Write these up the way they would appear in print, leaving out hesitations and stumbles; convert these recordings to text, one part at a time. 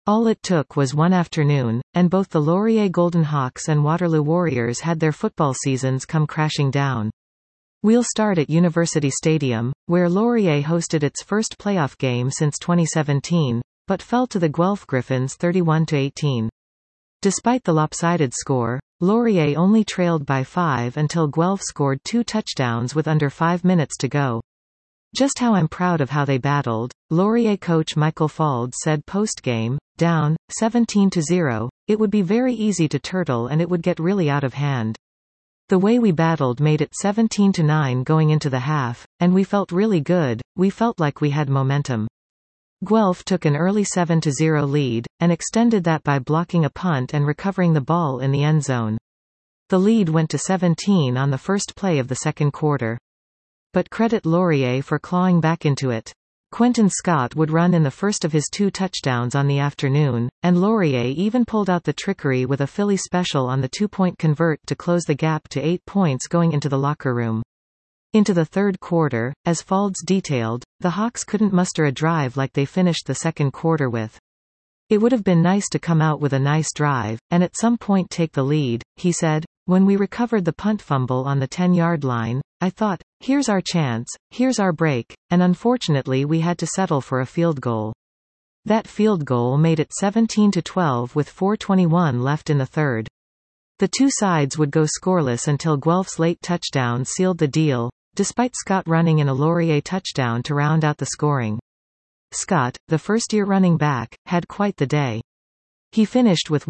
All it took was one afternoon, and both the Laurier Golden Hawks and Waterloo Warriors had their football seasons come crashing down. We'll start at University Stadium, where Laurier hosted its first playoff game since 2017, but fell to the Guelph Griffins 31-18. Despite the lopsided score, Laurier only trailed by 5 until Guelph scored 2 touchdowns with under 5 minutes to go. "Just how I'm proud of how they battled," Laurier coach Michael Faulds said post-game. "Down 17-0, it would be very easy to turtle and it would get really out of hand. The way we battled made it 17-9 going into the half, and we felt really good, we felt like we had momentum." Guelph took an early 7-0 lead, and extended that by blocking a punt and recovering the ball in the end zone. The lead went to 17 on the first play of the second quarter. But credit Laurier for clawing back into it. Quentin Scott would run in the first of his 2 touchdowns on the afternoon, and Laurier even pulled out the trickery with a Philly special on the 2-point convert to close the gap to 8 points going into the locker room. Into the third quarter, as Faulds detailed, the Hawks couldn't muster a drive like they finished the second quarter with. "It would have been nice to come out with a nice drive, and at some point take the lead," he said. "When we recovered the punt fumble on the 10-yard line, I thought, here's our chance, here's our break, and unfortunately we had to settle for a field goal. That field goal made it 17-12 with 4:21 left in the third. The two sides would go scoreless until Guelph's late touchdown sealed the deal, despite Scott running in a Laurier touchdown to round out the scoring. Scott, the first-year running back, had quite the day. He finished with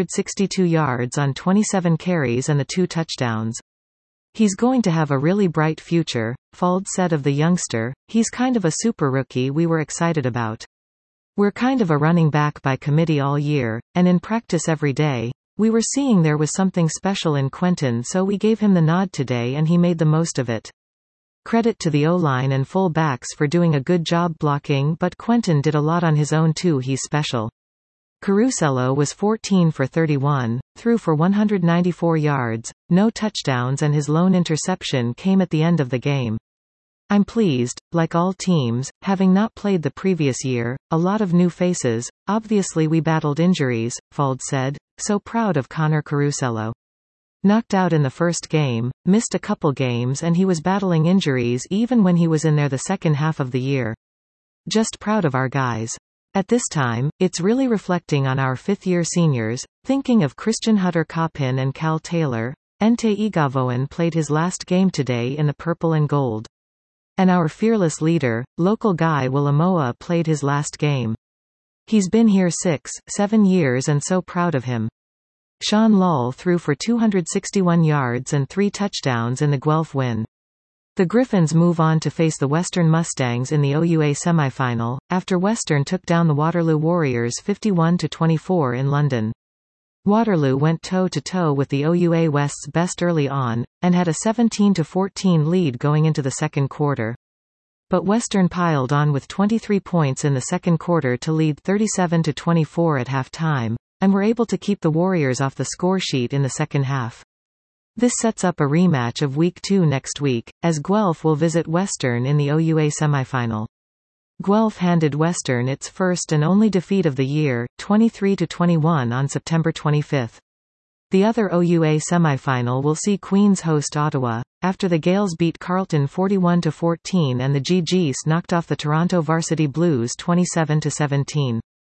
162 yards on 27 carries and the 2 touchdowns. "He's going to have a really bright future," Faulds said of the youngster. "He's kind of a super rookie we were excited about. We're kind of a running back by committee all year, and in practice every day. We were seeing there was something special in Quentin, so we gave him the nod today and he made the most of it. Credit to the O-line and full backs for doing a good job blocking, but Quentin did a lot on his own too. He's special." Carusello was 14 for 31, threw for 194 yards, no touchdowns, and his lone interception came at the end of the game. "I'm pleased, like all teams, having not played the previous year, a lot of new faces, obviously we battled injuries," Faulds said. "So proud of Connor Carusello. Knocked out in the first game, missed a couple games, and he was battling injuries even when he was in there the second half of the year. Just proud of our guys. At this time, it's really reflecting on our 5th-year seniors, thinking of Christian Hutter-Coppin and Cal Taylor. Ente Igavoan played his last game today in the purple and gold. And our fearless leader, local Guy Willamoa, played his last game. He's been here 6-7 years and so proud of him." Sean Lull threw for 261 yards and 3 touchdowns in the Guelph win. The Griffins move on to face the Western Mustangs in the OUA semifinal, after Western took down the Waterloo Warriors 51-24 in London. Waterloo went toe-to-toe with the OUA West's best early on, and had a 17-14 lead going into the second quarter. But Western piled on with 23 points in the second quarter to lead 37-24 at halftime, and were able to keep the Warriors off the scoresheet in the second half. This sets up a rematch of Week 2 next week, as Guelph will visit Western in the OUA semifinal. Guelph handed Western its first and only defeat of the year, 23-21 on September 25. The other OUA semifinal will see Queens host Ottawa, after the Gales beat Carleton 41-14 and the GGs knocked off the Toronto Varsity Blues 27-17.